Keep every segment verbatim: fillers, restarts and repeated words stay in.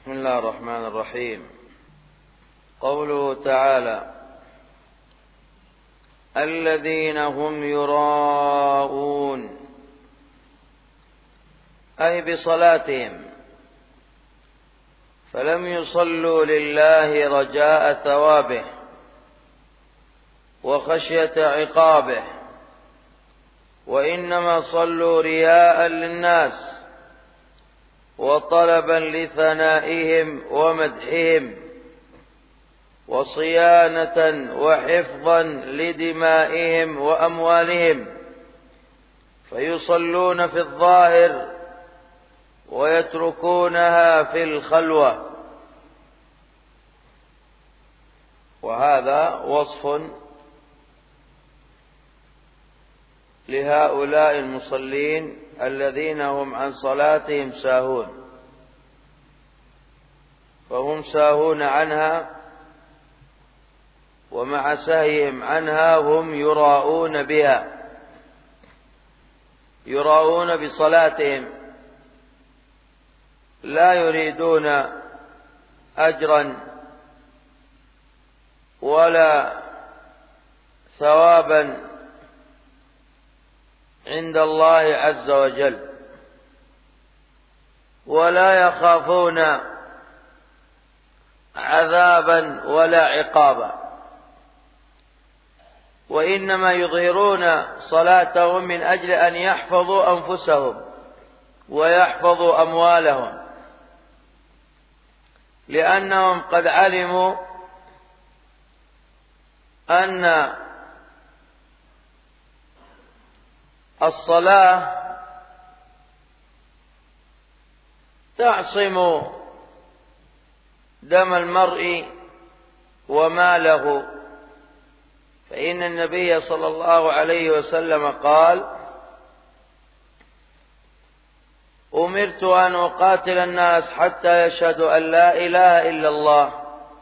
بسم الله الرحمن الرحيم. قوله تعالى: الذين هم يراءون، أي بصلاتهم، فلم يصلوا لله رجاء ثوابه وخشية عقابه، وإنما صلوا رياء للناس وطلبا لثنائهم ومدحهم وصيانة وحفظا لدمائهم وأموالهم، فيصلون في الظاهر ويتركونها في الخلوة. وهذا وصف لهؤلاء المصلين الذين هم عن صلاتهم ساهون، فهم ساهون عنها، ومع سهيهم عنها هم يراءون بها، يراءون بصلاتهم، لا يريدون أجرا ولا ثوابا عند الله عز وجل، ولا يخافون عذابا ولا عقابا، وإنما يظهرون صلاتهم من أجل أن يحفظوا أنفسهم ويحفظوا أموالهم، لأنهم قد علموا أن الصلاة تعصم دم المرء وماله، فإن النبي صلى الله عليه وسلم قال: أمرت أن أقاتل الناس حتى يشهدوا أن لا إله إلا الله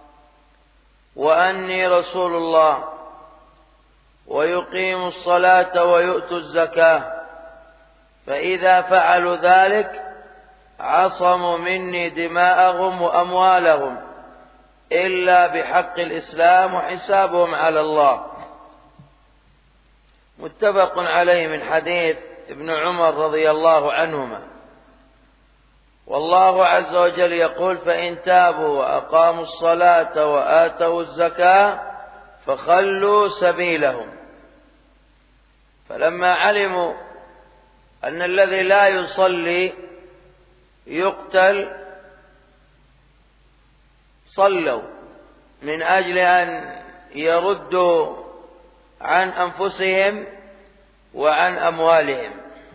وأني رسول الله ويقيموا الصلاة ويؤتوا الزكاة، فإذا فعلوا ذلك عصموا مني دماءهم وأموالهم إلا بحق الإسلام وحسابهم على الله. متفق عليه من حديث ابن عمر رضي الله عنهما. والله عز وجل يقول: فإن تابوا وأقاموا الصلاة وآتوا الزكاة فخلوا سبيلهم. فلما علموا أن الذي لا يصلي يقتل صلوا من أجل أن يردوا عن أنفسهم وعن أموالهم.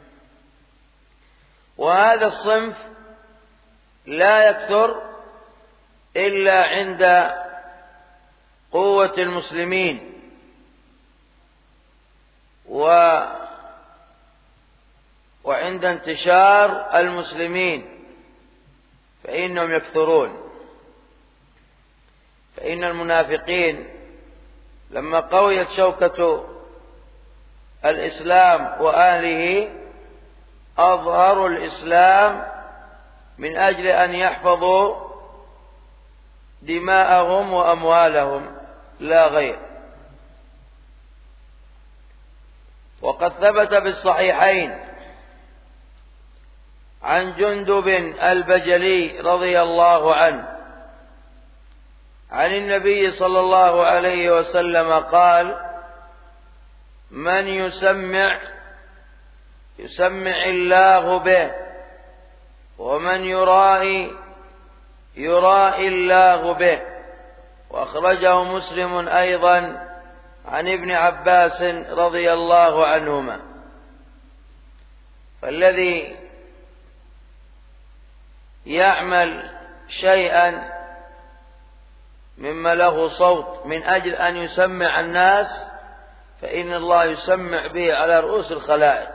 وهذا الصنف لا يكثر إلا عند قوة المسلمين و وعند انتشار المسلمين فإنهم يكثرون. فإن المنافقين لما قويت شوكة الإسلام وأهله أظهروا الإسلام من أجل أن يحفظوا دماءهم وأموالهم لا غير. وقد ثبت بالصحيحين عن جندب البجلي رضي الله عنه عن النبي صلى الله عليه وسلم قال: من يسمع يسمع الله به، ومن يرائي يرائي الله به. وأخرجه مسلم أيضا عن ابن عباس رضي الله عنهما. فالذي يعمل شيئا مما له صوت من أجل أن يسمع الناس فإن الله يسمع به على رؤوس الخلائق.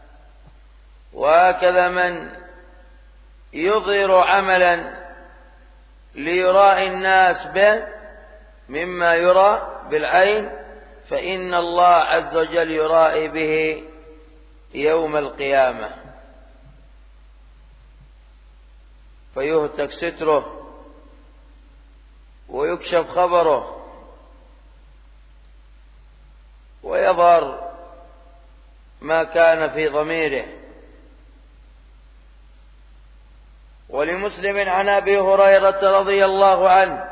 وهكذا من يظهر عملا ليراء الناس به مما يرى بالعين فإن الله عز وجل يرائي به يوم القيامة. فيهتك ستره ويكشف خبره ويظهر ما كان في ضميره. ولمسلم عن أبي هريرة رضي الله عنه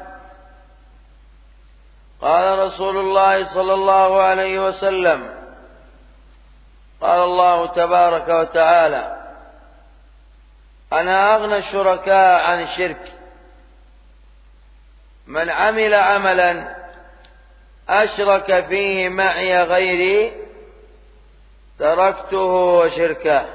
قال رسول الله صلى الله عليه وسلم: قال الله تبارك وتعالى: أنا أغنى الشركاء عن الشرك، من عمل عملا أشرك فيه معي غيري تركته وشركه.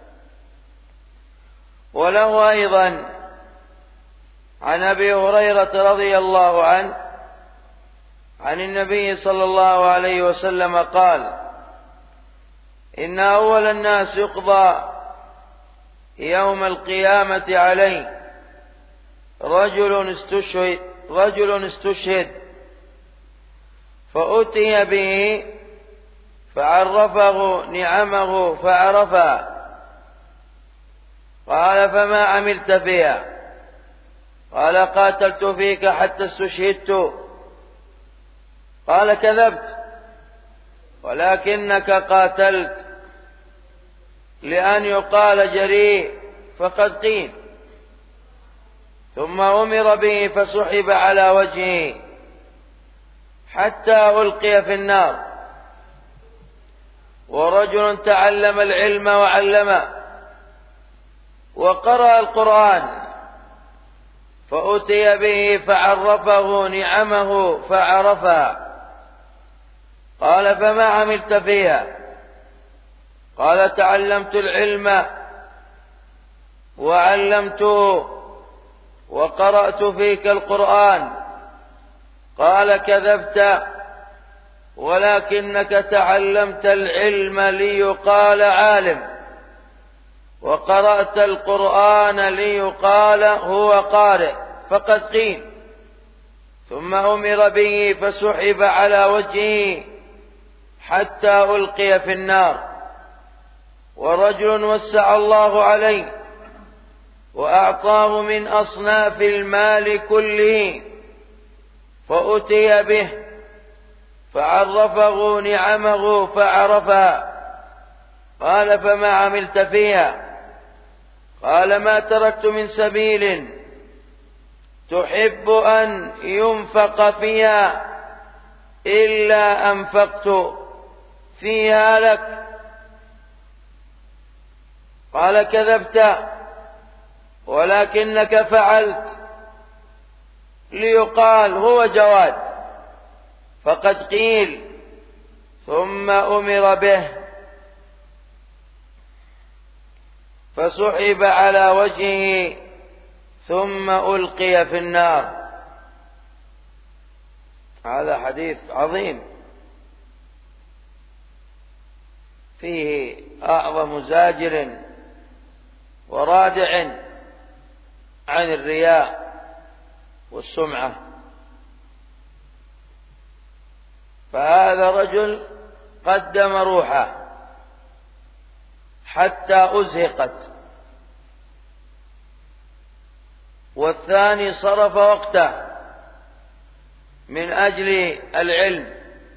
وله أيضا عن أبي هريرة رضي الله عنه عن النبي صلى الله عليه وسلم قال: إن أول الناس يقضى يوم القيامة عليه رجل استشهد, رجل استشهد فأتي به فعرفه نعمه فعرفها، قال: فما عملت فيها؟ قال: قاتلت فيك حتى استشهدت. قال: كذبت، ولكنك قاتلت لأن يقال جريء فقد قيل. ثم أمر به فسحب على وجهه حتى ألقي في النار. ورجل تعلم العلم وعلمه وقرأ القرآن فأتي به فعرفه نعمه فعرفها، قال: فما عملت فيها؟ قال: تعلمت العلم وعلمته وقرأت فيك القرآن. قال: كذبت، ولكنك تعلمت العلم ليقال عالم، وقرأت القرآن ليقال هو قارئ فقد قيل. ثم أمر به فسحب على وجهه حتى ألقي في النار. ورجل وسع الله عليه وأعطاه من أصناف المال كله فأتي به فعرفه نعمه فعرفها، قال: فما عملت فيها؟ قال: ما تركت من سبيل تحب أن ينفق فيها إلا أنفقت فيها لك. قال: كذبت، ولكنك فعلت ليقال هو جواد فقد قيل. ثم أمر به فسحب على وجهه ثم ألقي في النار. هذا حديث عظيم فيه أعظم زاجر ورادع عن الرياء والسمعة. فهذا رجل قدم روحه حتى أزهقت، والثاني صرف وقته من أجل العلم،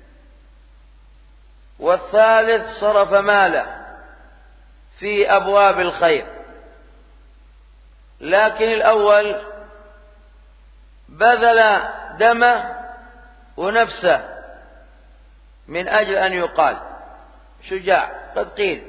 والثالث صرف ماله في أبواب الخير. لكن الأول بذل دمه ونفسه من أجل أن يقال شجاع قد قيل.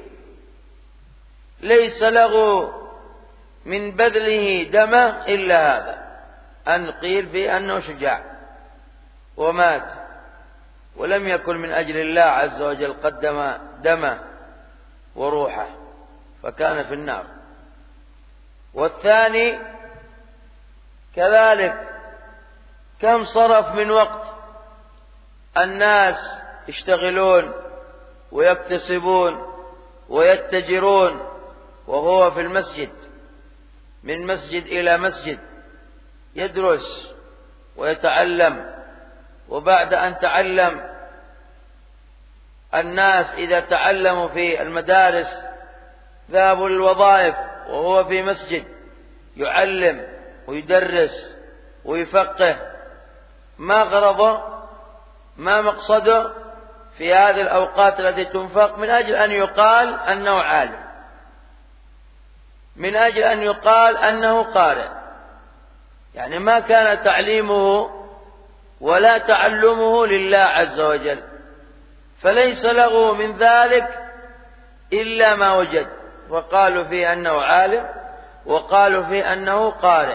ليس له من بذله دمه إلا هذا، أن قيل بأنه شجاع ومات، ولم يكن من أجل الله عز وجل قدم دمه وروحه فكان في النار. والثاني كذلك كم صرف من وقت، الناس يشتغلون ويكتسبون ويتجرون وهو في المسجد، من مسجد إلى مسجد يدرس ويتعلم. وبعد أن تعلم الناس إذا تعلموا في المدارس ذهبوا للوظائف وهو في مسجد يعلم ويدرس ويفقه، ما غرضه ما مقصده في هذه الأوقات التي تنفق من أجل أن يقال أنه عالم، من أجل أن يقال أنه قارئ، يعني ما كان تعليمه ولا تعلمه لله عز وجل، فليس له من ذلك إلا ما وجد، وقالوا فيه أنه عالم وقالوا فيه أنه قارئ،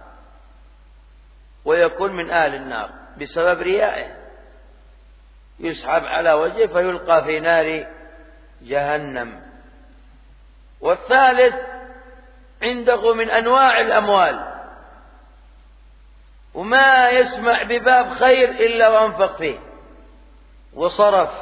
ويكون من أهل النار بسبب ريائه، يسحب على وجهه فيلقى في نار جهنم. والثالث عنده من أنواع الأموال وما يسمع بباب خير إلا وأنفق فيه وصرف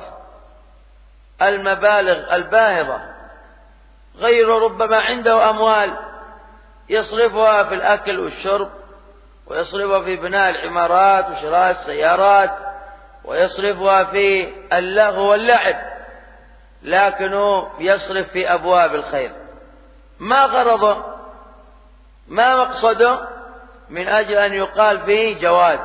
المبالغ الباهظة، غير ربما عنده أموال يصرفها في الأكل والشرب، ويصرفها في بناء العمارات وشراء السيارات، ويصرفها في اللهو واللعب، لكنه يصرف في أبواب الخير، ما غرضه ما مقصده من أجل أن يقال فيه جواد،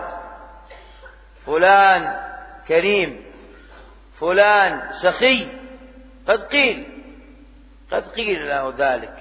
فلان كريم، فلان سخي، قد قيل قد قيل له ذلك،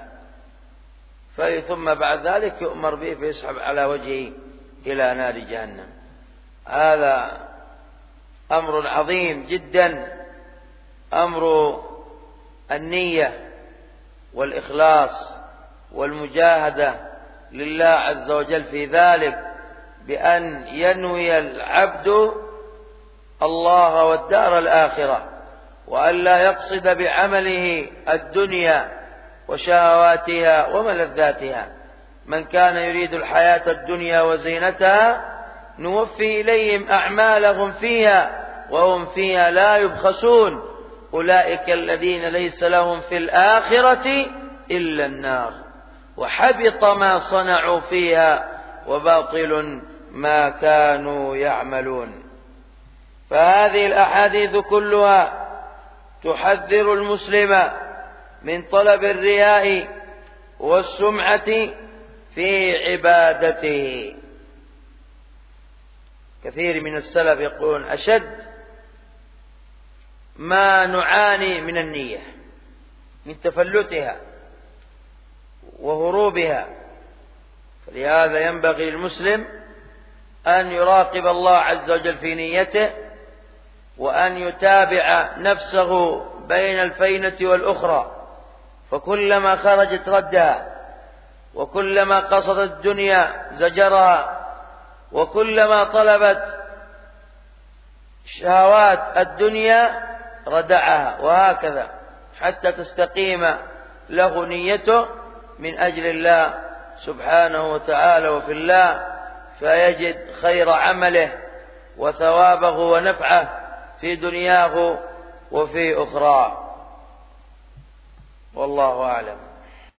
ثم بعد ذلك يؤمر به فيسحب على وجهه إلى نار جهنم. هذا أمر عظيم جدا، أمر النية والإخلاص والمجاهدة لله عز وجل في ذلك، بأن ينوي العبد الله والدار الآخرة، وأن لا يقصد بعمله الدنيا وشهواتها وملذاتها. من كان يريد الحياة الدنيا وزينتها نوفي إليهم أعمالهم فيها وهم فيها لا يبخسون، أولئك الذين ليس لهم في الآخرة إلا النار وحبط ما صنعوا فيها وباطل ما كانوا يعملون. فهذه الأحاديث كلها تحذر المسلم من طلب الرياء والسمعة في عبادته. كثير من السلف يقولون أشد ما نعاني من النية، من تفلتها وهروبها، فلهذا ينبغي للمسلم أن يراقب الله عز وجل في نيته، وأن يتابع نفسه بين الفينة والأخرى، فكلما خرجت ردها، وكلما قصدت الدنيا زجرها، وكلما طلبت شهوات الدنيا ردعها، وهكذا حتى تستقيم له نيته من أجل الله سبحانه وتعالى وفي الله، فيجد خير عمله وثوابه ونفعه في دنياه وفي أخرى. والله أعلم.